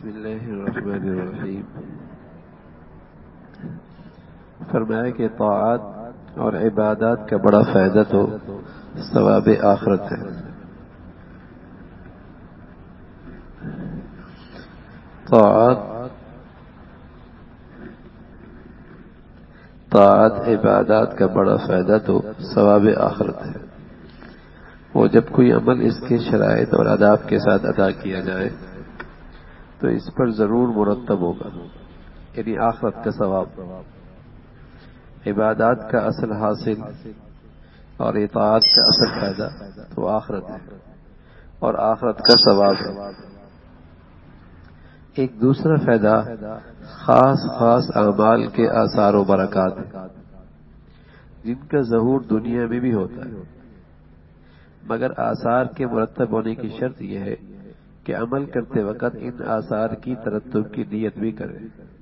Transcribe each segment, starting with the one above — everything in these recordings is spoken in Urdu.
بسم اللہ الرحمن الرحیم. فرمایا کہ طاعات اور عبادات کا بڑا فائدہ تو ثواب آخرت ہے. طاعت عبادات کا بڑا فائدہ تو ثواب آخرت ہے. وہ جب کوئی عمل اس کے شرائط اور آداب کے ساتھ ادا کیا جائے تو اس پر ضرور مرتب ہوگا، یعنی آخرت کا ثواب. عبادات کا اصل حاصل اور اطاعت کا اصل فائدہ تو آخرت ہے اور آخرت کا ثواب ہے. ایک دوسرا فائدہ خاص اعمال کے آثار و برکات ہیں جن کا ظہور دنیا میں بھی ہوتا ہے، مگر آثار کے مرتب ہونے کی شرط یہ ہے کہ عمل کرتے وقت ان آثار کی ترتب کی نیت بھی کرے.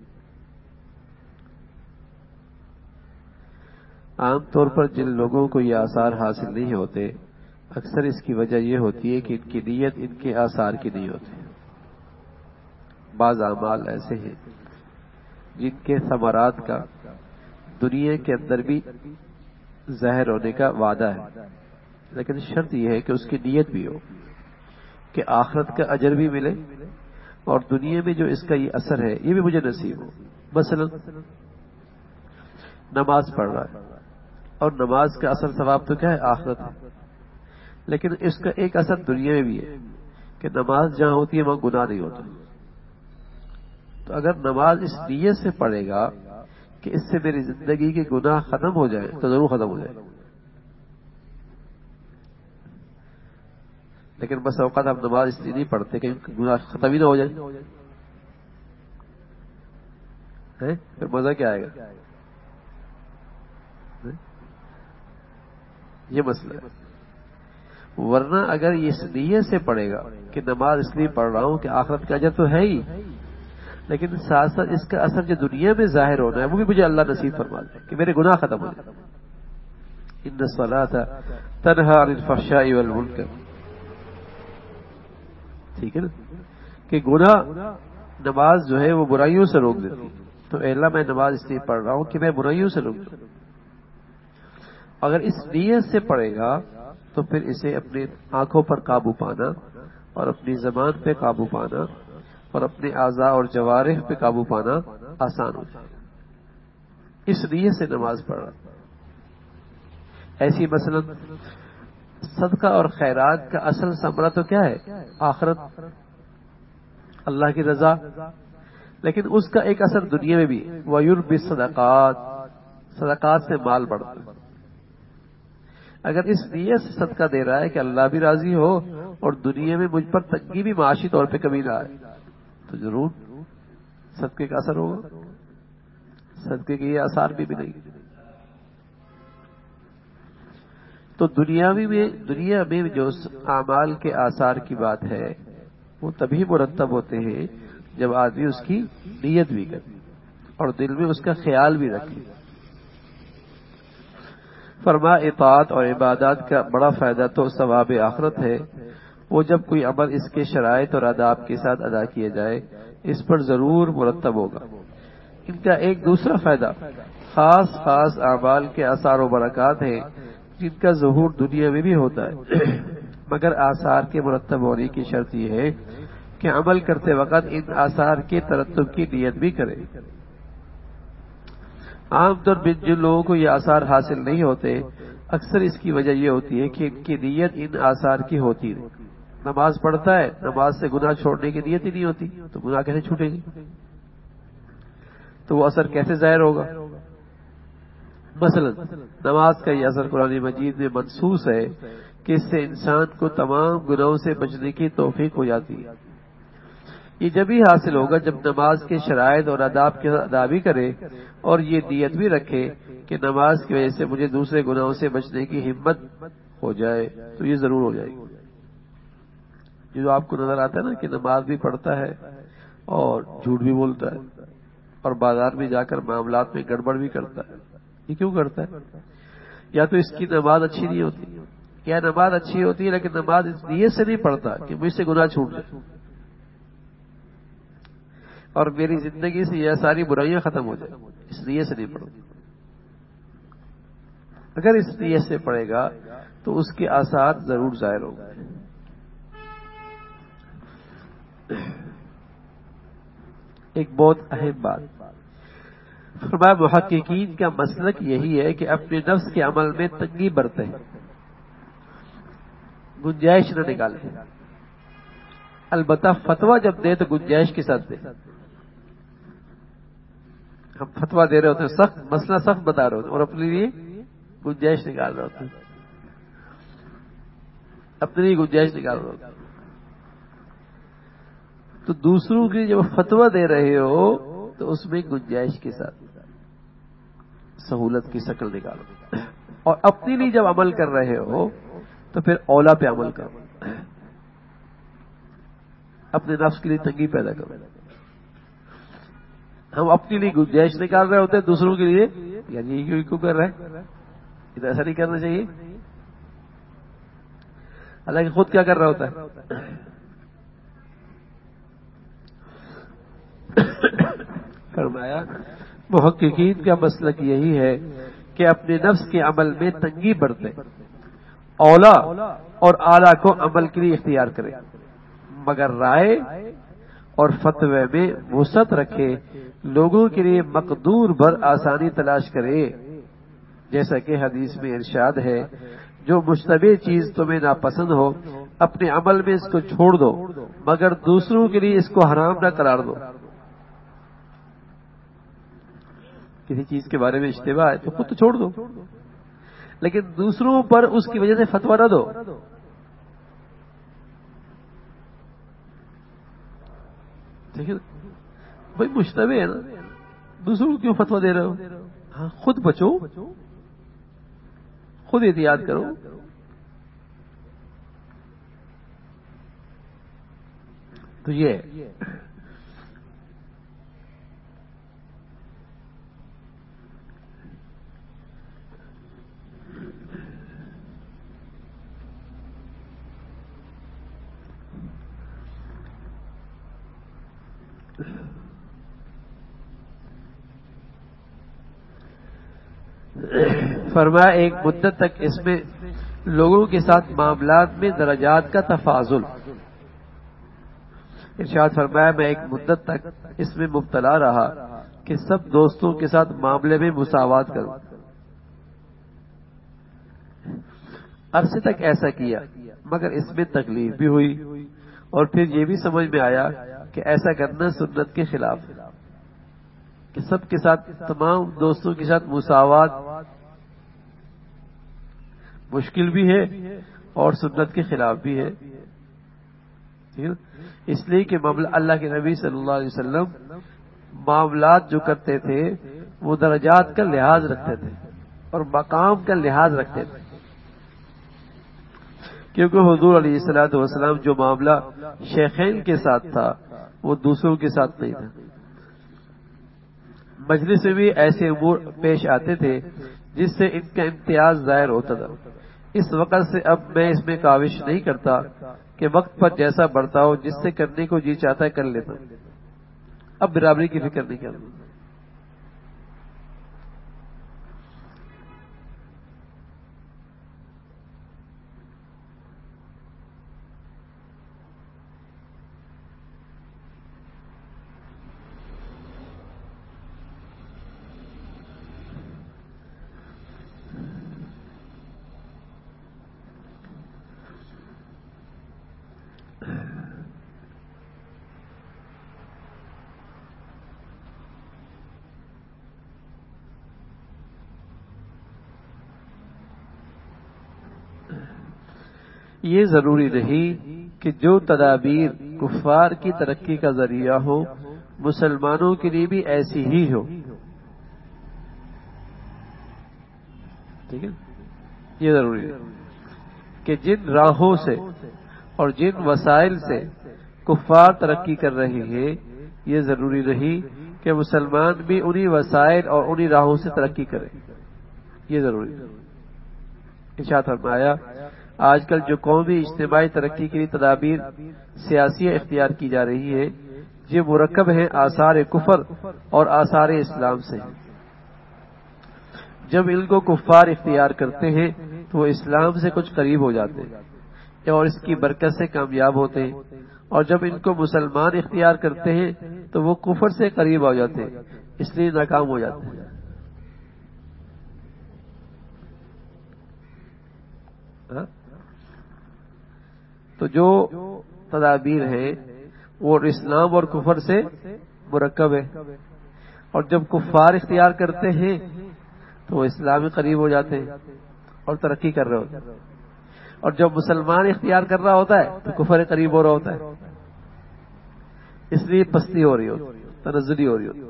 عام طور پر جن لوگوں کو یہ آثار حاصل نہیں ہوتے، اکثر اس کی وجہ یہ ہوتی ہے کہ ان کی نیت ان کے آثار کی نہیں ہوتی. بعض اعمال ایسے ہیں جن کے ثمرات کا دنیا کے اندر بھی ظاہر ہونے کا وعدہ ہے، لیکن شرط یہ ہے کہ اس کی نیت بھی ہو کہ آخرت کا اجر بھی ملے اور دنیا میں جو اس کا یہ اثر ہے یہ بھی مجھے نصیب ہو. مثلا نماز پڑھ رہا ہے اور نماز کا اثر ثواب تو کیا ہے؟ آخرت ہے، لیکن اس کا ایک اثر دنیا میں بھی ہے کہ نماز جہاں ہوتی ہے وہاں گناہ نہیں ہوتا. تو اگر نماز اس نیت سے پڑھے گا کہ اس سے میری زندگی کے گناہ ختم ہو جائیں تو ضرور ختم ہو جائے. لیکن بس اوقات آپ نماز اس لیے نہیں پڑھتے کہ گناہ ختم ہی نہ ہو جائے، پھر مزہ کیا آئے گا؟ یہ مسئلہ ہے. ورنہ اگر یہ اس نیت سے پڑھے گا کہ نماز اس لیے پڑھ رہا ہوں کہ آخرت کا اجر تو ہے ہی، لیکن ساتھ ساتھ اس کا اثر جو دنیا میں ظاہر ہونا ہے وہ بھی مجھے اللہ نصیب فرما دے کہ میرے گناہ ختم ہو جائے. ان الصلاۃ تنہی عن الفحشاء والمنکر، ٹھیک ہے نا، کہ گناہ نماز جو ہے وہ برائیوں سے روک دیتی. تو اے اللہ میں نماز اس لیے پڑھ رہا ہوں کہ میں برائیوں سے روک دوں. اگر اس نیت سے پڑھے گا تو پھر اسے اپنی آنکھوں پر قابو پانا اور اپنی زبان پہ قابو پانا اور اپنے اعضاء اور جوارح پہ قابو پانا آسان ہو جائے. اس نیت سے نماز پڑھ رہا. ایسی مثلا صدقہ اور خیرات کا اصل ثمرہ تو کیا ہے؟ آخرت، اللہ کی رضا، لیکن اس کا ایک اثر دنیا میں بھی. وَيُرْبِي الصَّدَقَاتِ، صدقات سے مال بڑھتا ہے. اگر اس نیت سے صدقہ دے رہا ہے کہ اللہ بھی راضی ہو اور دنیا میں مجھ پر تنگی بھی معاشی طور پہ کمی نہ آئے تو ضرور صدقے کا اثر ہوگا. صدقے کے یہ آثار بھی نہیں. تو دنیا میں جو اعمال کے آثار کی بات ہے وہ تبھی مرتب ہوتے ہیں جب آدمی اس کی نیت بھی کرے اور دل میں اس کا خیال بھی رکھے. فرما اطاعت اور عبادات کا بڑا فائدہ تو ثواب آخرت ہے. وہ جب کوئی عمل اس کے شرائط اور آداب کے ساتھ ادا کیا جائے اس پر ضرور مرتب ہوگا. ان کا ایک دوسرا فائدہ خاص اعمال کے آثار و برکات ہیں جن کا ظہور دنیا میں بھی ہوتا ہے، مگر آثار کے مرتب ہونے کی شرط یہ ہے کہ عمل کرتے وقت ان آثار کے ترتب کی نیت بھی کرے. عام طور پر جن لوگوں کو یہ آثار حاصل نہیں ہوتے اکثر اس کی وجہ یہ ہوتی ہے کہ ان کی نیت ان آثار کی ہوتی ہے. نماز پڑھتا ہے، نماز سے گناہ چھوڑنے کی نیت ہی نہیں ہوتی تو گناہ کیسے چھوٹے گی؟ تو وہ اثر کیسے ظاہر ہوگا؟ مثلا نماز کا یہ اثر قرآن مجید میں منصوص ہے کہ اس سے انسان کو تمام گناہوں سے بچنے کی توفیق ہو جاتی ہے. یہ جب ہی حاصل ہوگا جب نماز کے شرائط اور آداب کے ادا بھی کرے اور یہ نیت بھی رکھے کہ نماز کی وجہ سے مجھے دوسرے گناہوں سے بچنے کی ہمت ہو جائے تو یہ ضرور ہو جائے گی. جو آپ کو نظر آتا ہے نا کہ نماز بھی پڑھتا ہے اور جھوٹ بھی بولتا ہے اور بازار میں جا کر معاملات میں گڑبڑ بھی کرتا ہے، یہ کیوں کرتا ہے؟ یا تو اس کی نماز اچھی نہیں ہوتی یا نماز اچھی ہوتی ہے لیکن نماز اس نیت سے نہیں پڑھتا کہ مجھ سے گناہ چھوٹ جائے. اور میری زندگی سے یہ ساری برائیاں ختم ہو جائیں، اس نیت سے نہیں پڑھو. اگر اس نیت سے پڑھے گا تو اس کے آثار ضرور ظاہر ہوں گے. ایک بہت اہم بات فرمایا، محققین کا مسلک یہی ہے کہ اپنے نفس کے عمل میں تنگی برتے ہیں، گنجائش نہ نکالے. البتہ فتویٰ جب دے تو گنجائش کے ساتھ دے. ہم فتویٰ دے رہے ہوتے ہیں، سخت مسئلہ سخت بتا رہے ہوتے ہیں اور اپنے لیے گنجائش نکال رہے ہوتے ہیں، اپنے لیے گنجائش نکال رہے ہوتے ہیں. تو دوسروں کی جب فتویٰ دے رہے ہو تو اس میں گنجائش کے ساتھ سہولت کی شکل نکالو، اور اپنے لیے جب عمل کر رہے ہو تو پھر اولا پہ عمل کرو، اپنے نفس کے لیے تنگی پیدا کرو. ہم اپنے لیے گنجائش نکال رہے ہوتے ہیں، دوسروں کے لیے یعنی یہ کیوں کر رہے ہیں، یہ ایسا نہیں کرنا چاہیے. حالانکہ خود کیا کر رہا ہوتا ہے. فرمایا محققین کا مسلک یہی ہے کہ اپنے نفس کے عمل میں تنگی برتے، اولا اور اعلیٰ کو عمل کے لیے اختیار کرے، مگر رائے اور فتوے میں وسعت رکھے، لوگوں کے لیے مقدور بھر آسانی تلاش کرے. جیسا کہ حدیث میں ارشاد ہے، جو مشتبہ چیز تمہیں ناپسند ہو اپنے عمل میں اس کو چھوڑ دو، مگر دوسروں کے لیے اس کو حرام نہ قرار دو. کسی چیز کے بارے میں اشتباہ ہے تو خود تو چھوڑ دو، لیکن دوسروں پر اس کی وجہ سے فتویٰ نہ دو. ٹھیک ہے، بھائی مشتبہ ہے نا، دوسروں کو کیوں فتویٰ دے رہے ہو؟ ہاں خود بچو، خود احتیاط کرو. تو یہ فرمایا ایک مدت تک اس میں لوگوں کے ساتھ معاملات میں درجات کا تفاضل. ارشاد فرمایا میں ایک مدت تک اس میں مبتلا رہا کہ سب دوستوں کے ساتھ معاملے میں مساوات کروں. عرصے تک ایسا کیا مگر اس میں تکلیف بھی ہوئی، اور پھر یہ بھی سمجھ میں آیا کہ ایسا کرنا سنت کے خلاف ہے، کہ سب کے ساتھ تمام دوستوں کے ساتھ مساوات مشکل بھی ہے اور سنت کے خلاف بھی ہے. اس لیے کہ اللہ کے نبی صلی اللہ علیہ وسلم معاملات جو کرتے تھے وہ درجات کا لحاظ رکھتے تھے اور مقام کا لحاظ رکھتے تھے، کیونکہ حضور علیہ الصلوۃ والسلام جو معاملہ شیخین کے ساتھ تھا وہ دوسروں کے ساتھ نہیں تھا. مجلس میں بھی ایسے امور پیش آتے تھے جس سے ان کا امتیاز ظاہر ہوتا تھا. اس وقت سے اب میں اس میں کاوش نہیں کرتا کہ وقت پر جیسا بڑھتا ہو جس سے کرنے کو جی چاہتا ہے کر لیتا ہوں. اب برابری کی فکر نہیں کرتا. یہ ضروری نہیں کہ جو تدابیر کفار کی ترقی کا ذریعہ ہو مسلمانوں کے لیے بھی ایسی ہی ہو. ٹھیک ہے، یہ ضروری ہے کہ جن راہوں سے اور جن وسائل سے کفار ترقی کر رہے ہیں یہ ضروری نہیں کہ مسلمان بھی انہی وسائل اور انہی راہوں سے ترقی کریں. یہ ضروری ہے. ارشاد فرمایا آج کل جو قومی اجتماعی ترقی کے لیے تدابیر سیاسی اختیار کی جا رہی ہے یہ مرکب ہیں آثار کفر اور آثار اسلام سے۔ جب ان کو کفار اختیار کرتے ہیں تو وہ اسلام سے کچھ قریب ہو جاتے ہیں اور اس کی برکت سے کامیاب ہوتے ہیں، اور جب ان کو مسلمان اختیار کرتے ہیں تو وہ کفر سے قریب ہو جاتے ہیں، اس لیے ناکام ہو جاتے ہیں۔ تو جو تدابیر ہیں وہ اسلام اور کفر سے مرکب ہے، اور جب کفار اختیار کرتے ہیں تو وہ اسلامی قریب ہو جاتے ہیں اور ترقی کر رہے ہوتے ہیں، اور جب مسلمان اختیار کر رہا ہوتا ہے تو کفر قریب ہو رہا ہوتا ہے، اس لیے پستی ہو رہی ہوتی، تنزلی ہو رہی ہوتی۔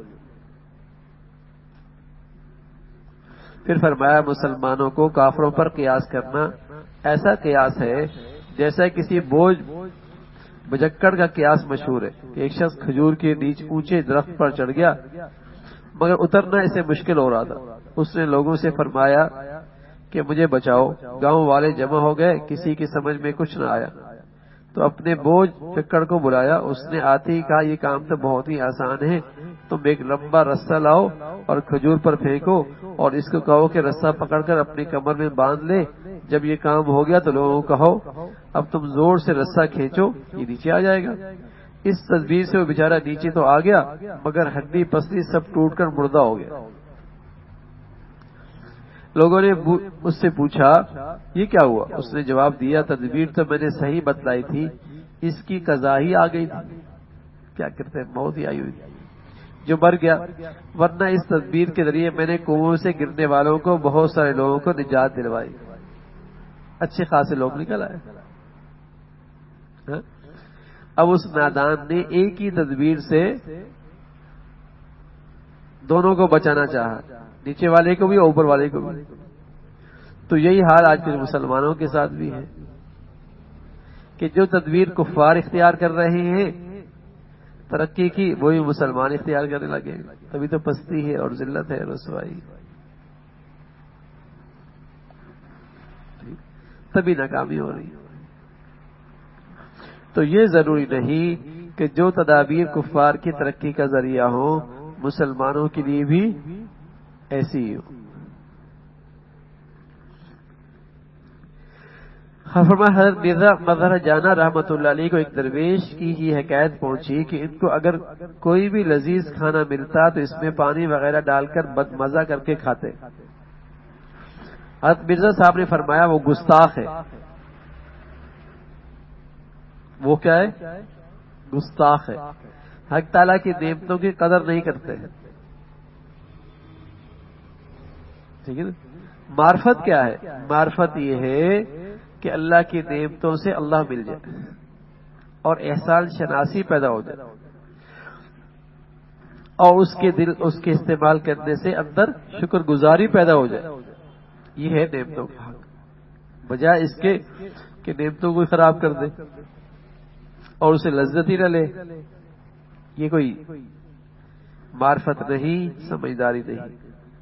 پھر فرمایا مسلمانوں کو کافروں پر قیاس کرنا ایسا قیاس ہے جیسا کسی بوجھ بجکڑ کا قیاس مشہور ہے کہ ایک شخص کھجور کے نیچے اونچے درخت پر چڑھ گیا مگر اترنا اسے مشکل ہو رہا تھا۔ اس نے لوگوں سے فرمایا کہ مجھے بچاؤ۔ گاؤں والے جمع ہو گئے، کسی کی سمجھ میں کچھ نہ آیا تو اپنے بوجھ چکڑ کو بلایا۔ اس نے آتے ہی کہا یہ کام تو بہت ہی آسان ہے، تم ایک لمبا رسہ لاؤ اور کھجور پر پھینکو اور اس کو کہو کہ رسہ پکڑ کر اپنی کمر میں باندھ لے۔ جب یہ کام ہو گیا تو لوگوں کو کہو اب تم زور سے رسہ کھینچو، یہ نیچے آ جائے گا۔ اس تدبیر سے وہ بیچارہ نیچے تو آ گیا مگر ہڈی پسلی سب ٹوٹ کر مردہ ہو گیا۔ لوگوں نے اس سے پوچھا یہ کیا ہوا؟ اس نے جواب دیا تدبیر تو میں نے صحیح بتلائی تھی، اس کی قضا ہی آ گئی تھی، کیا کرتے ہیں موت ہی آئی ہوئی تھی جو مر گیا، ورنہ اس تدبیر کے ذریعے میں نے کنویں سے گرنے والوں کو بہت سارے لوگوں کو نجات دلوائی، اچھے خاصے لوگ نکل آئے۔ اب اس نادان نے ایک ہی تدبیر سے دونوں کو بچانا چاہا، نیچے والے کو بھی اور اوپر والے کو بھی۔ تو یہی حال آج کے مسلمانوں کے ساتھ بھی ہے کہ جو تدبیر کفار اختیار کر رہے ہیں ترقی کی، وہی مسلمان اختیار کرنے لگے، تبھی تو پستی ہے اور ذلت ہے، رسوائی، تبھی ناکامی ہو رہی ہے۔ تو یہ ضروری نہیں کہ جو تدابیر کفار کی ترقی کا ذریعہ ہو مسلمانوں کے لیے بھی ایسی ہی ہو۔ فرمایا حضرت مرزا مظہر جانا رحمۃ اللہ علیہ کو ایک درویش کی یہ حکایت پہنچی کہ ان کو اگر کوئی بھی لذیذ کھانا ملتا تو اس میں پانی وغیرہ ڈال کر بد مزہ کر کے کھاتے۔ حضرت مرزا صاحب نے فرمایا وہ گستاخ ہے۔ وہ کیا ہے؟ گستاخ ہے، حق تعالیٰ کی نعمتوں کی قدر نہیں کرتے۔ ٹھیک ہے نا؟ معرفت کیا ہے؟ معرفت یہ ہے کہ اللہ کی نعمتوں سے اللہ مل جائے اور احسان شناسی پیدا ہو جائے اور اس کے استعمال کرنے سے اندر شکر گزاری پیدا ہو جائے، یہ ہے نعمتوں کا حق، بجائے اس کے کہ نعمتوں کو خراب کر دے اور اسے لذت ہی نہ لے۔ یہ کوئی معرفت نہیں، سمجھداری نہیں۔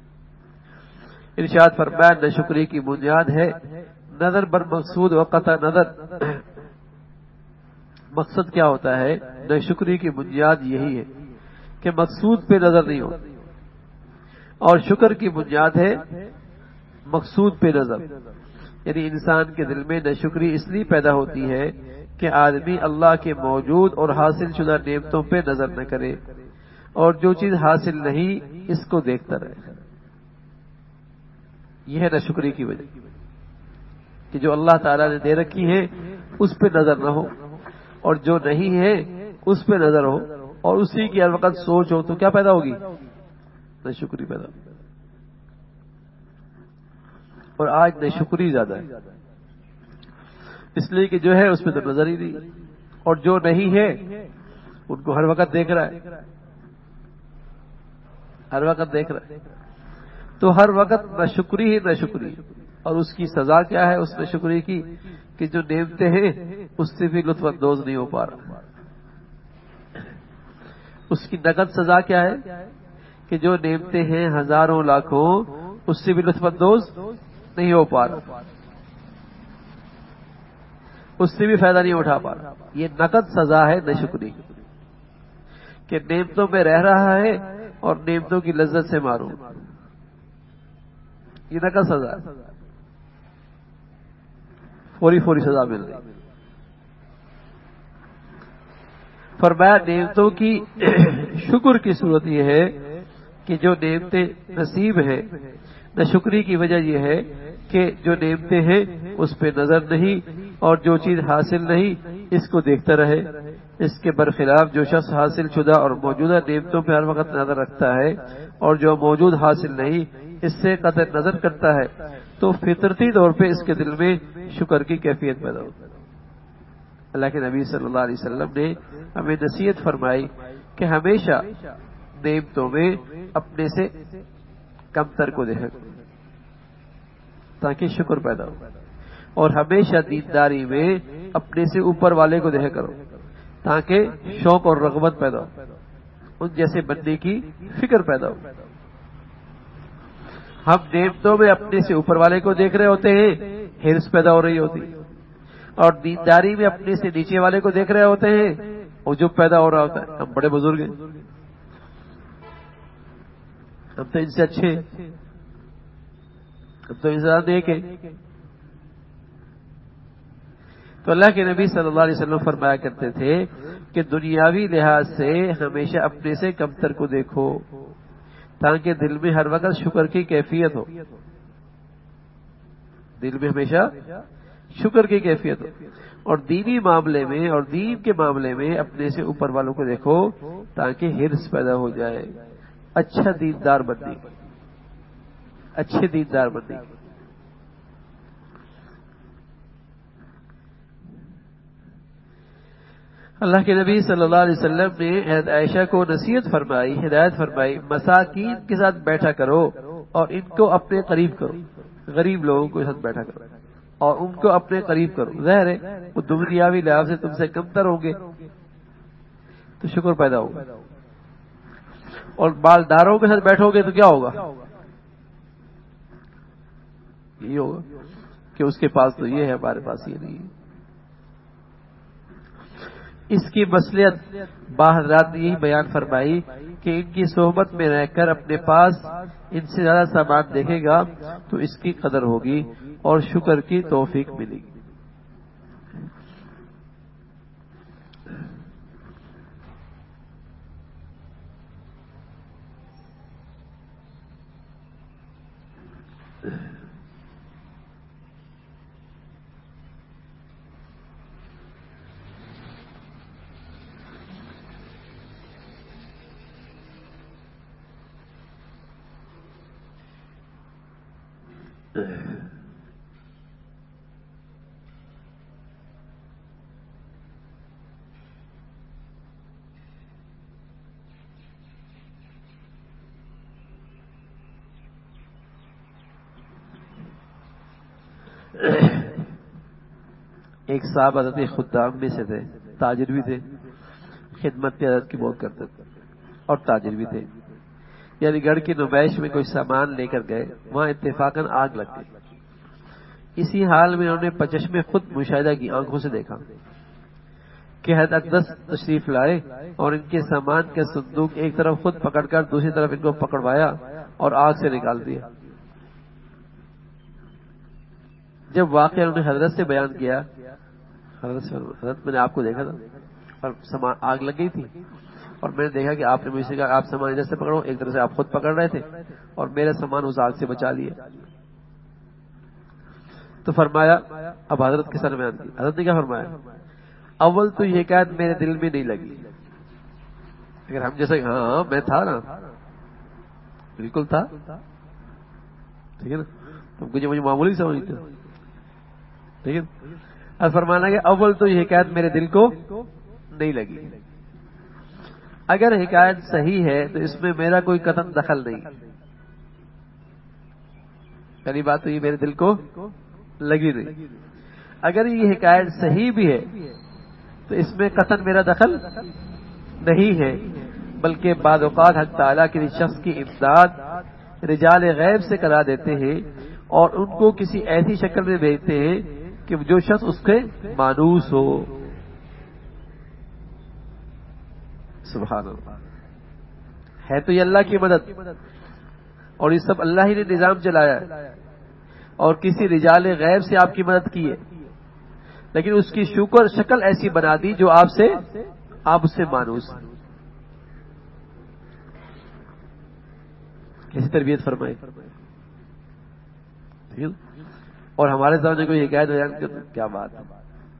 ارشاد فرمایا ناشکری کی بنیاد ہے نظر بر مقصود و قطع نظر۔ مقصد کیا ہوتا ہے؟ ناشکری کی بنیاد یہی ہے کہ مقصود پہ نظر نہیں ہو، اور شکر کی بنیاد ہے مقصود پہ نظر۔ یعنی انسان کے دل میں ناشکری اس لیے پیدا ہوتی ہے کہ آدمی اللہ کے موجود اور حاصل شدہ نعمتوں پہ نظر نہ کرے اور جو چیز حاصل نہیں اس کو دیکھتا رہے۔ یہ ہے ناشکری کی وجہ کہ جو اللہ تعالیٰ نے دے رکھی ہے اس پہ نظر نہ ہو، اور جو نہیں ہے اس پہ نظر ہو اور اسی کی ہر وقت سوچ ہو، تو کیا پیدا ہوگی؟ ناشکری پیدا ہوگی۔ اور آج ناشکری زیادہ ہے، اس لیے کہ جو ہے اس پہ تو نظر ہی نہیں، اور جو نہیں ہے ان کو ہر وقت دیکھ رہا ہے، ہر وقت دیکھ رہا ہے، تو ہر وقت ناشکری ہی ناشکری۔ اور اس کی سزا کیا ہے اس ناشکری کی؟ کہ جو نعمتیں ہیں اس سے بھی لطف اندوز نہیں ہو پا رہا۔ اس کی نقد سزا کیا ہے؟ کہ جو نعمتیں ہیں ہزاروں لاکھوں اس سے بھی لطف اندوز نہیں ہو پا رہا، اس سے بھی فائدہ نہیں اٹھا پا رہا۔ یہ نقد سزا ہے ناشکری، کہ نعمتوں میں رہ رہا ہے اور نعمتوں کی لذت سے معروم، یہ نقل سزا، فوری سزا مل رہی۔ فرمایا نعمتوں کی شکر کی صورت یہ ہے کہ جو نعمتیں نصیب ہیں، ناشکری کی وجہ یہ ہے کہ جو نعمتیں ہیں اس پہ نظر نہیں، اور جو چیز حاصل نہیں اس کو دیکھتا رہے۔ اس کے برخلاف جو شخص حاصل شدہ اور موجودہ نعمتوں پہ ہر وقت نظر رکھتا ہے اور جو موجود حاصل نہیں اس سے قطع نظر کرتا ہے تو فطرتی طور پہ اس کے دل میں شکر کی کیفیت پیدا ہوتی ہے۔ اللہ کے نبی صلی اللہ علیہ وسلم نے ہمیں نصیحت فرمائی کہ ہمیشہ نعمتوں میں اپنے سے کمتر کو دیکھا تاکہ شکر پیدا ہو، اور ہمیشہ دینداری میں اپنے سے اوپر والے کو دیکھا کرو تاکہ شوق اور رغبت پیدا ہو، ان جیسے بننے کی فکر پیدا ہو۔ ہم نعمتوں میں اپنے سے اوپر والے کو دیکھ رہے ہوتے ہیں، ہرس پیدا ہو رہی ہوتی، اور دینداری میں اپنے سے نیچے والے کو دیکھ رہے ہوتے ہیں، عجب پیدا ہو رہا ہوتا ہے۔ ہم بڑے بزرگ ہیں، ہم تو ان سے اچھے ہیں، ہم تو ان سے زیادہ نیک ہیں۔ تو اللہ کے نبی صلی اللہ علیہ وسلم فرمایا کرتے تھے کہ دنیاوی لحاظ سے ہمیشہ اپنے سے کمتر کو دیکھو تاکہ دل میں ہر وقت شکر کی کیفیت ہو، دل میں ہمیشہ شکر کی کیفیت ہو، اور دینی معاملے میں اور دین کے معاملے میں اپنے سے اوپر والوں کو دیکھو تاکہ ہرس پیدا ہو جائے، اچھا دیندار بننے، اچھے دیندار بننے۔ اللہ کے نبی صلی اللہ علیہ وسلم نے حضرت عائشہ کو نصیحت فرمائی، ہدایت فرمائی، مساکین کے ساتھ بیٹھا کرو اور ان کو اپنے قریب کرو، غریب لوگوں کے ساتھ بیٹھا کرو اور ان کو اپنے قریب کرو۔ ظاہر ہے وہ دنیاوی لحاظ سے تم سے کمتر ہوں گے تو شکر پیدا ہوگا، اور مالداروں کے ساتھ بیٹھو گے تو کیا ہوگا؟ یہی ہوگا کہ اس کے پاس تو یہ ہے، ہمارے پاس یہ نہیں ہے۔ اس کی مصلحت بحضرات نے یہی بیان فرمائی کہ ان کی صحبت میں رہ کر اپنے پاس ان سے زیادہ سامان دیکھے گا تو اس کی قدر ہوگی اور شکر کی توفیق ملے گی۔ ایک صاحب حضرت خدام میں سے تھے، تاجر بھی تھے، خدمت کی عادت کی بہت کرتے تھے اور تاجر بھی تھے۔ یعنی گڑھ کی نمائش میں کوئی سامان لے کر گئے، وہاں اتفاقاً آگ لگ گئی۔ اسی حال میں انہوں نے پچش میں خود مشاہدہ کی، آنکھوں سے دیکھا کہ حضرت اقدس تشریف لائے اور ان کے سامان کا صندوق ایک طرف خود پکڑ کر دوسری طرف ان کو پکڑوایا اور آگ سے نکال دیا۔ جب واقعہ انہوں نے حضرت سے بیان کیا، حضرت میں نے آپ کو دیکھا تھا اور سامان آگ لگ گئی تھی، اور میں نے دیکھا کہ آپ نے مجھ سے کہا آپ سامان ادھر سے پکڑو، ایک طرح سے آپ خود پکڑ رہے تھے اور میرا سامان اس آگ سے بچا لیا۔ تو فرمایا، اب حضرت کے سر بیان کی، حضرت نے کیا فرمایا؟ اول تو یہ حکایت میرے دل میں نہیں لگی، اگر ہم جیسے ہاں میں تھا نا، بالکل تھا، ٹھیک ہے نا، تم مجھے معمولی سمجھتے ہو، ٹھیک ہے۔ اب فرمانا کہ اول تو یہ حکایت میرے دل کو نہیں لگی، اگر حکایت صحیح ہے تو اس میں میرا کوئی قطعاً دخل نہیں، پہلی بات تو یہ میرے دل کو لگی نہیں۔ اگر یہ حکایت صحیح بھی ہے تو اس میں قطعاً میرا دخل نہیں ہے، بلکہ بعض اوقات حق تعالیٰ کسی شخص کی امداد رجال غیب سے کرا دیتے ہیں اور ان کو کسی ایسی شکل میں بھیجتے ہیں کہ جو شخص اس کے مانوس ہو۔ سبحان اللہ. ہے تو یہ اللہ کی مدد، اور یہ سب اللہ ہی نے نظام چلایا ہے، اور کسی رجال غیب سے آپ کی مدد کی ہے، لیکن اس کی شکل ایسی بنا دی جو آپ اس سے مانوس ہے. کیسی تربیت فرمائی. اور ہمارے سامنے کوئی حکایت بیان کر، کیا بات ہے.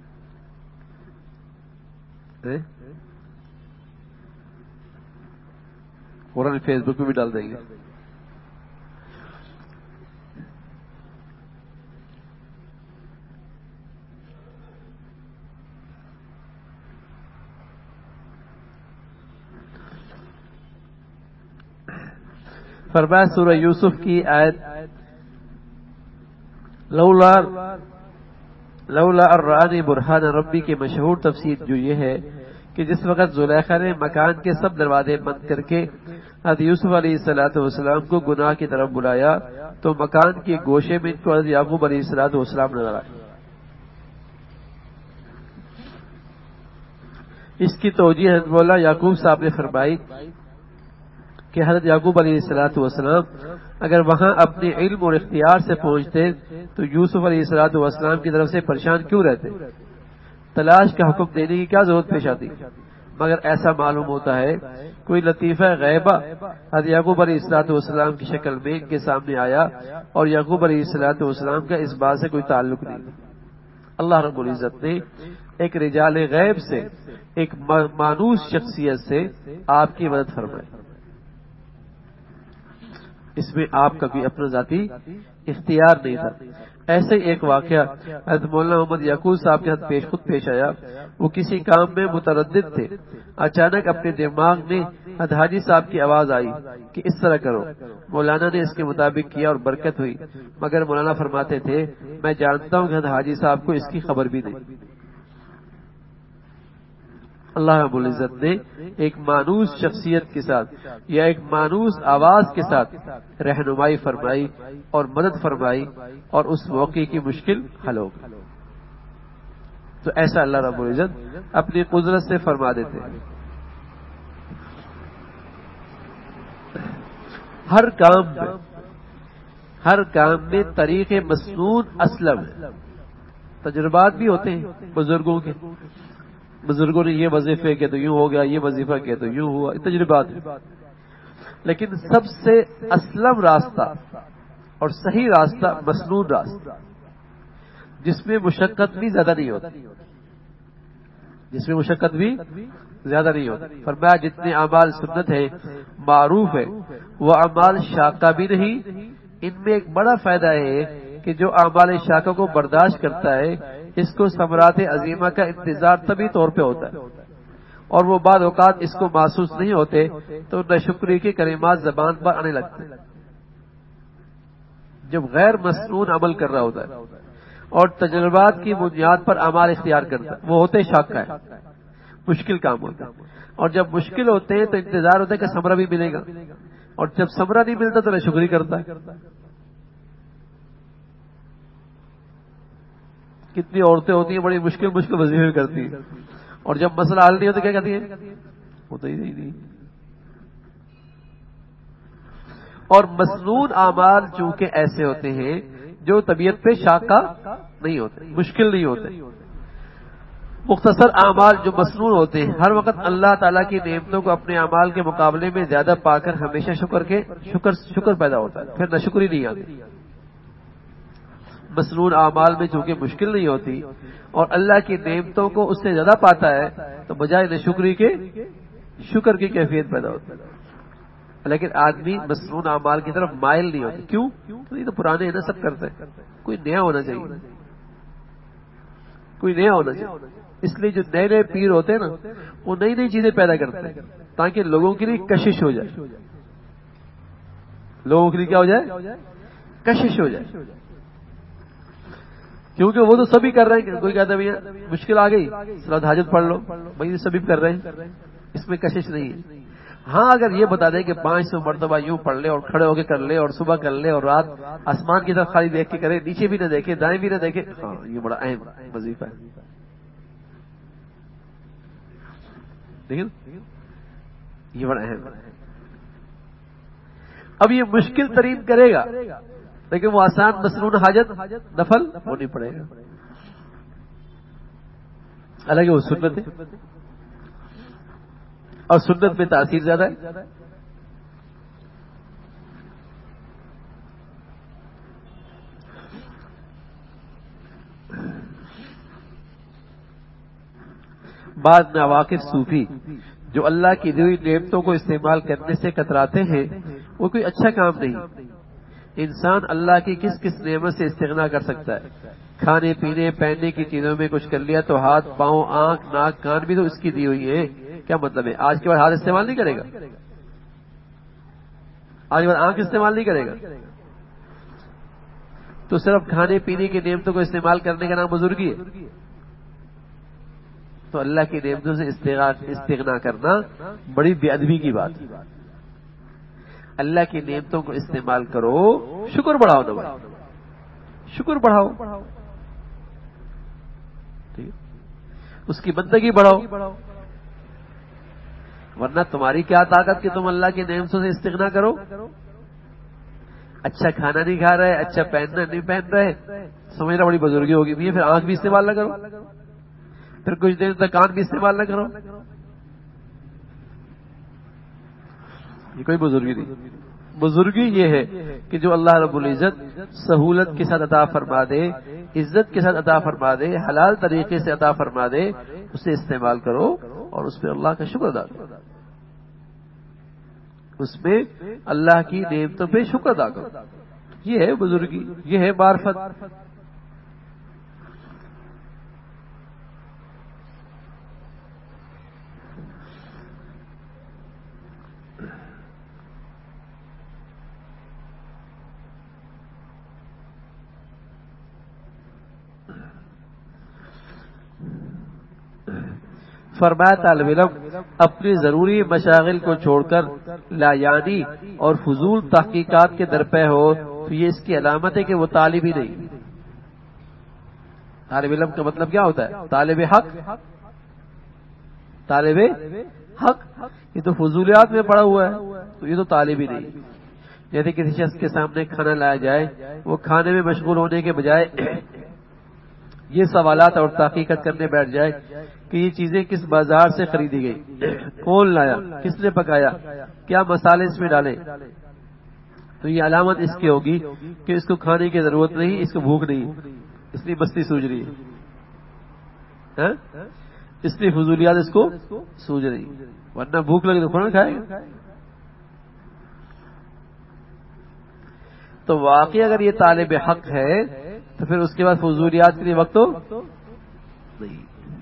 فوراً فیس بک پہ بھی ڈال دیں گے. فرمایا سورہ یوسف کی آیت لولا الرانی برہان ربی کی مشہور تفسیر جو یہ ہے کہ جس وقت زلیخا نے مکان کے سب دروازے بند کر کے حضرت یوسف علیہ السلام کو گناہ کی طرف بلایا تو مکان کے گوشے میں ان کو حضرت یعقوب علیہ السلام نظر آئے. اس کی توجیہ حضرت مولانا یعقوب صاحب نے فرمائی کہ حضرت یعقوب علیہ السلام اگر وہاں اپنے علم اور اختیار سے پہنچتے تو یوسف علیہ السلام کی طرف سے پریشان کیوں رہتے، تلاش کا حکم دینے کی کیا ضرورت پیش آتی. مگر ایسا معلوم ہوتا ہے کوئی لطیفہ غیبہ حضرت یعقوب علیہ السلام کی شکل میں ان کے سامنے آیا، اور یعقوب علیہ السلام کا اس بات سے کوئی تعلق نہیں. اللہ رب العزت نے ایک رجال غیب سے، ایک مانوس شخصیت سے آپ کی مدد فرمائی. اس میں آپ کا کوئی اپنا ذاتی اختیار نہیں تھا. ایسے ایک واقعہ حضرت مولانا محمد یعقوب صاحب کے ہاتھ خود پیش آیا. وہ کسی کام میں متردد تھے، اچانک اپنے دماغ میں حضرت حاجی صاحب کی آواز آئی کہ اس طرح کرو. مولانا نے اس کے مطابق کیا اور برکت ہوئی. مگر مولانا فرماتے تھے میں جانتا ہوں کہ حضرت حاجی صاحب کو اس کی خبر بھی نہیں. اللہ رب العزت نے ایک مانوس شخصیت کے ساتھ یا ایک مانوس آواز کے ساتھ رہنمائی فرمائی اور مدد فرمائی، اور اس موقع کی مشکل حل ہو گئی. تو ایسا اللہ رب العزت اپنی قدرت سے فرما دیتے ہیں. ہر کام میں طریق مسنون اسلم ہے. تجربات بھی ہوتے ہیں بزرگوں نے یہ وظیفے کیا تو یوں ہو گیا، یہ وظیفہ کیا تو یوں ہوا، تجربات. لیکن سب سے اسلم راستہ اور صحیح راستہ مسنون راستہ، جس میں مشقت بھی زیادہ نہیں ہوتی. فرمایا جتنے اعمال سنت ہے معروف ہے وہ اعمال شاقہ بھی نہیں. ان میں ایک بڑا فائدہ ہے کہ جو اعمال شاقہ کو برداشت کرتا ہے اس کو ثمرات عظیمہ کا انتظار طبی طور پہ ہوتا ہے، اور وہ بعض اوقات اس کو محسوس نہیں ہوتے تو ناشکری کے کلمات زبان پر آنے لگتے ہیں. جب غیر مسنون عمل کر رہا ہوتا ہے اور تجربات کی بنیاد پر اعمال اختیار کرتا ہے وہ ہوتے شاقہ ہے، مشکل کام ہوتا ہے. اور جب مشکل ہوتے ہیں تو انتظار ہوتا ہے کہ ثمرہ بھی ملے گا، اور جب ثمرہ نہیں ملتا تو ناشکری کرتا ہے. کتنی عورتیں ہوتی ہیں بڑی مشکل وظیفے کرتی ہیں، اور جب مسئلہ حل نہیں ہوتا کیا کہتی ہیں، ہوتا ہی نہیں. اور مسنون اعمال چونکہ ایسے ہوتے ہیں جو طبیعت پہ شاقہ نہیں ہوتے، مشکل نہیں ہوتے. مختصر اعمال جو مسنون ہوتے ہیں ہر وقت اللہ تعالیٰ کی نعمتوں کو اپنے اعمال کے مقابلے میں زیادہ پا کر ہمیشہ شکر پیدا ہوتا ہے، پھر ناشکری نہیں آتی. مسنون اعمال میں چونکہ مشکل نہیں ہوتی اور اللہ کی نعمتوں کو اس سے زیادہ پاتا ہے تو بجائے ناشکری کے شکر کی کیفیت پیدا ہوتی ہے. لیکن آدمی مسنون اعمال کی طرف مائل نہیں ہوتے. کیوں؟ یہ تو پرانے ہیں نا، سب کرتے ہیں. کوئی نیا ہونا چاہیے. اس لیے جو نئے پیر ہوتے ہیں نا وہ نئی چیزیں پیدا کرتے ہیں تاکہ لوگوں کے لیے کشش ہو جائے. لوگوں کے لیے کیا ہو جائے؟ کشش ہو جائے. کیونکہ وہ تو سبھی کر رہے ہیں. کوئی کہتا ہے بھیا مشکل آ گئی صلاۃ حاجت پڑھ لو، بھائی سبھی کر رہے ہیں، اس میں کشش نہیں ہے. ہاں اگر یہ بتا دیں کہ 500 مرتبہ یوں پڑھ لے اور کھڑے ہو کے کر لے اور صبح کر لے اور رات آسمان کی طرف خالی دیکھ کے کرے، نیچے بھی نہ دیکھے دائیں بھی نہ دیکھے، ہاں یہ بڑا اہم وظیفہ ہے. لیکن یہ بڑا اہم ہے. اب یہ مشکل ترین کرے گا لیکن وہ آسان مسنون حاجت نفل وہ نہیں پڑے گا. حالانکہ وہ سنت ہے اور سنت میں تاثیر زیادہ ہے. بعض ناواقف صوفی جو اللہ کی دی ہوئی نعمتوں کو استعمال کرنے سے کتراتے ہیں وہ کوئی اچھا کام نہیں. انسان اللہ کی کس کس نعمت سے استغنا کر سکتا ہے؟ کھانے پینے پہننے کی چیزوں میں کچھ کر لیا تو ہاتھ پاؤں آنکھ ناک کان بھی تو اس کی دی ہوئی ہے. کیا مطلب ہے آج کے بعد ہاتھ استعمال نہیں کرے گا؟ آج کے بعد آنکھ استعمال نہیں کرے گا؟ تو صرف کھانے پینے کی نعمتوں کو استعمال کرنے کا نام بزرگی ہے؟ تو اللہ کی نعمتوں سے استغنا کرنا بڑی بے ادبی کی بات ہے. اللہ کی نعمتوں کو استعمال کرو، شکر بڑھاؤ نا بھائی، شکر بڑھاؤ، ٹھیک ہے؟ اس کی بندگی بڑھاؤ. ورنہ تمہاری کیا طاقت کہ تم اللہ کی نعمتوں سے استغنا کرو؟ اچھا کھانا نہیں کھا رہے، اچھا پہننا نہیں پہن رہے، سمجھنا بڑی بزرگی ہوگی بھی ہے. پھر آنکھ بھی استعمال نہ کرو، پھر کچھ دیر تک کان بھی استعمال نہ کرو. یہ کوئی بزرگی نہیں. بزرگی یہ ہے کہ جو اللہ رب العزت سہولت کے ساتھ عطا فرما دے، عزت کے ساتھ عطا فرما دے، حلال طریقے سے عطا فرما دے، اسے استعمال کرو اور اس پہ اللہ کا شکر ادا کرو. اس میں اللہ کی نعمتوں پہ شکر ادا کرو. یہ ہے بزرگی، یہ ہے معرفت. فرمایا طالب علم اپنی ضروری مشاغل کو چھوڑ کر لایانی اور فضول تحقیقات کے درپے ہو تو یہ اس کی علامت ہے کہ وہ طالب ہی نہیں. طالب علم کا مطلب کیا ہوتا ہے؟ طالب حق. طالب حق یہ تو فضولیات میں پڑا ہوا ہے تو یہ تو طالب ہی نہیں. جیسے کسی شخص کے سامنے کھانا لایا جائے، وہ کھانے میں مشغول ہونے کے بجائے یہ سوالات اور تحقیقات کرنے بیٹھ جائے کہ یہ چیزیں کس بازار سے خریدی گئی، کون لایا، کس نے پکایا، کیا مسالے اس میں ڈالے، تو یہ علامت اس کی ہوگی کہ اس کو کھانے کی ضرورت نہیں، اس کو بھوک نہیں، اس لیے مستی سوج رہی ہے، اس لیے فضولیات اس کو سوج رہی. ورنہ بھوک لگے تو فوراً کھائے گا. تو واقعی اگر یہ طالب حق ہے تو پھر اس کے بعد فضولیات کے لیے وقت تو نہیں.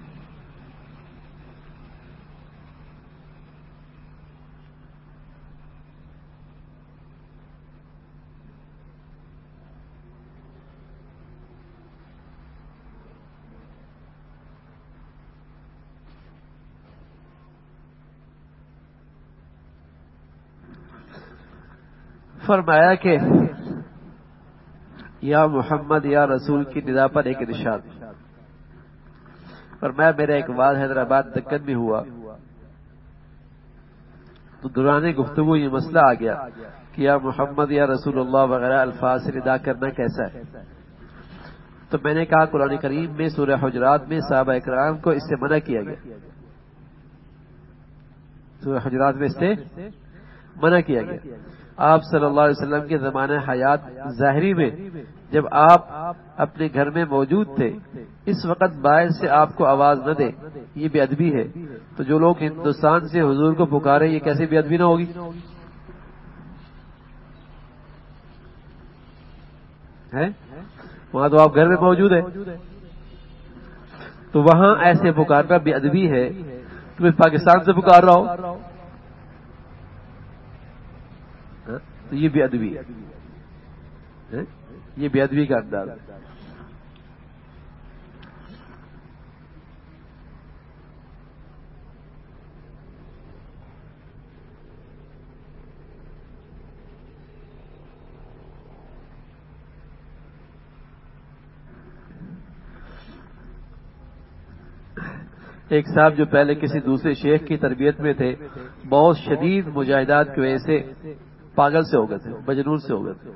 فرمایا کہ یا محمد یا رسول کی ندا پر ایک ارشاد. فرمایا میرا ایک بار حیدرآباد دکن میں ہوا تو دوران گفتگو یہ مسئلہ آ گیا کہ یا محمد یا رسول اللہ وغیرہ الفاظ سے ندا کرنا کیسا ہے. تو میں نے کہا قرآن کریم میں سورہ حجرات میں صحابہ اکرام کو اس سے منع کیا گیا. سورہ حجرات میں اس سے منع کیا گیا. آپ صلی اللہ علیہ وسلم کے زمانہ حیات ظاہری میں جب آپ اپنے گھر میں موجود تھے اس وقت باہر سے آپ کو آواز نہ دے، یہ بے ادبی ہے. تو جو لوگ ہندوستان سے حضور کو پکارے یہ کیسے بے ادبی نہ ہوگی؟ وہاں تو آپ گھر میں موجود ہیں، تو وہاں ایسے پکارنا بے ادبی ہے. تمہیں پاکستان سے پکار رہا ہو تو یہ بے ادبی ہے، یہ بے ادبی کا انداز ہے. ایک صاحب جو پہلے کسی دوسرے شیخ کی تربیت میں تھے، بہت شدید مجاہدات کی وجہ سے پاگل سے ہو گئے تھے، مجنون سے ہو گئے تھے۔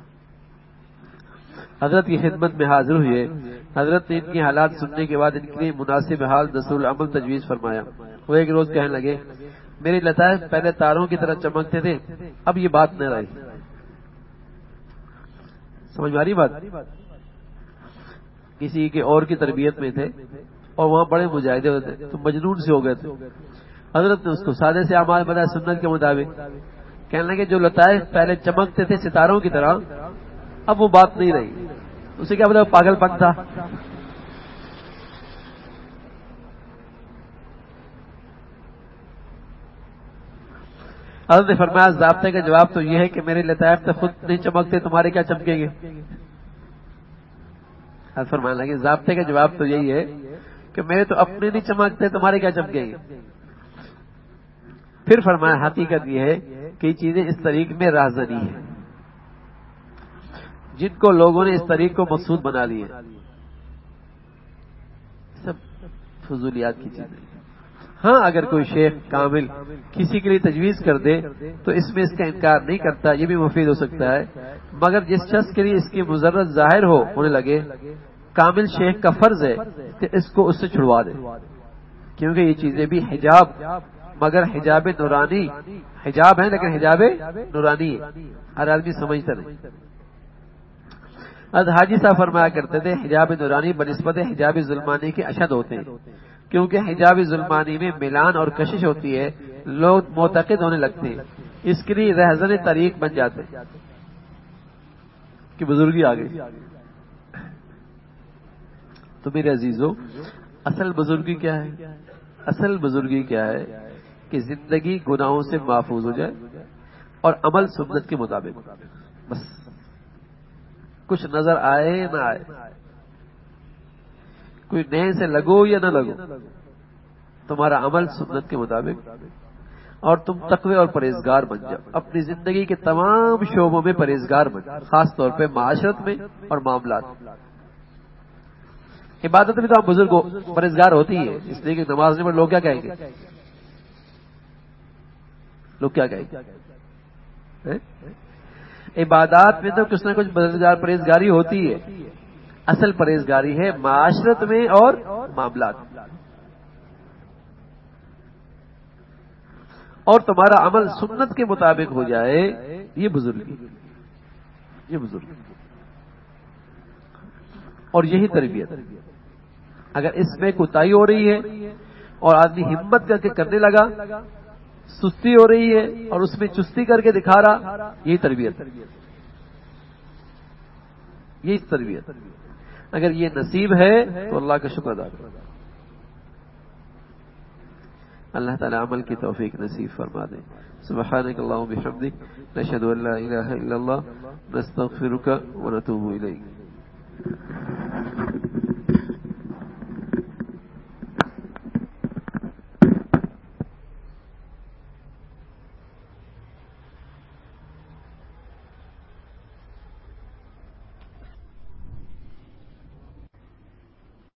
حضرت کی خدمت میں حاضر ہوئے۔ حضرت نے ان کی حالات سننے کے بعد ان کے لیے مناسب حال دستور العمل تجویز فرمایا۔ وہ ایک روز کہنے لگے، میری لطائف پہلے تاروں کی طرح چمکتے تھے، اب یہ بات نہ رہی۔ سمجھ آ رہی بات؟ کسی کے اور کی تربیت میں تھے اور وہاں بڑے مجاہدے ہوتے تو مجنون سے ہو گئے تھے۔ حضرت نے اس کو سادے سے اعمال بتایا سنت کے مطابق۔ کہنے لگے جو لطائف پہلے چمکتے تھے ستاروں کی طرح، اب وہ بات نہیں رہی۔ اسے کیا پتا پاگل پن تھا۔ حضرت نے فرمایا ضابطے کا جواب تو یہ ہے کہ میرے لطائف تو خود نہیں چمکتے، تمہارے کیا چمکیں گے؟ حضرت فرمانے لگے ضابطے کا جواب تو یہی ہے کہ میرے تو اپنے نہیں چمکتے، تمہارے کیا چمکیں گے؟ پھر فرمایا حقیقت یہ ہے کہ یہ چیزیں اس طریق میں رازنی ہیں، جن کو لوگوں نے اس طریق کو مقصود بنا لیے، سب فضولیات کی چیزیں۔ ہاں اگر کوئی شیخ کامل کسی کے لیے تجویز کر دے تو اس میں اس کا انکار نہیں کرتا، یہ بھی مفید ہو سکتا ہے، مگر جس شخص کے لیے اس کی مضرت ظاہر ہونے لگے، کامل شیخ کا فرض ہے کہ اس کو اس سے چھڑوا دے، کیونکہ یہ چیزیں بھی حجاب، مگر حجاب نورانی حجاب ہے، لیکن حجاب نورانی ہے، ہر آدمی سمجھتا نہیں۔ حاجی صاحب فرمایا کرتے تھے حجاب نورانی بنسبت حجاب ظلمانی کے اشد ہوتے ہیں، کیونکہ حجاب ظلمانی میں ملان اور کشش ہوتی ہے، لوگ معتقد ہونے لگتے ہیں، اس کے لیے رہزن طریق بن جاتے ہیں کہ بزرگی آ گئی۔ تو میرے عزیزو، اصل بزرگی کیا ہے؟ اصل بزرگی کیا ہے کہ زندگی گناہوں سے محفوظ ہو جائے اور عمل سنت کے مطابق، بس کچھ نظر آئے نہ آئے، کوئی نئے سے لگو یا نہ لگو، تمہارا عمل سنت کے مطابق، اور تم تقوی اور پرہیزگار بن جاؤ، اپنی زندگی کے تمام شعبوں میں پرہیزگار بن جاؤ، خاص طور پہ معاشرت میں اور معاملات۔ عبادت میں تو آپ بزرگ پرہیزگار ہوتی ہے، اس لیے کہ نماز میں لوگ کیا کہیں گے؟ لوگ کیا کہیں گے؟ عبادات میں تو کچھ نہ کچھ پرہیزگاری ہوتی ہے، اصل پرہیزگاری ہے معاشرت میں اور معاملات، اور تمہارا عمل سنت کے مطابق ہو جائے، یہ بزرگی، یہ بزرگی اور یہی تربیت۔ اگر اس میں کوتاہی ہو رہی ہے اور آدمی ہمت کر کے کرنے لگا، سستی ہو رہی ہے اور اس میں چستی کر کے دکھا رہا، یہی تربیت، یہی تربیت۔ اگر یہ نصیب ہے تو اللہ کا شکر ادا کرو، اللہ تعالی عمل کی توفیق نصیب فرما دے۔ سبحانک اللہم بحمدک، نشہد ان لا الہ الا اللہ، نستغفرک ونتوب الیک۔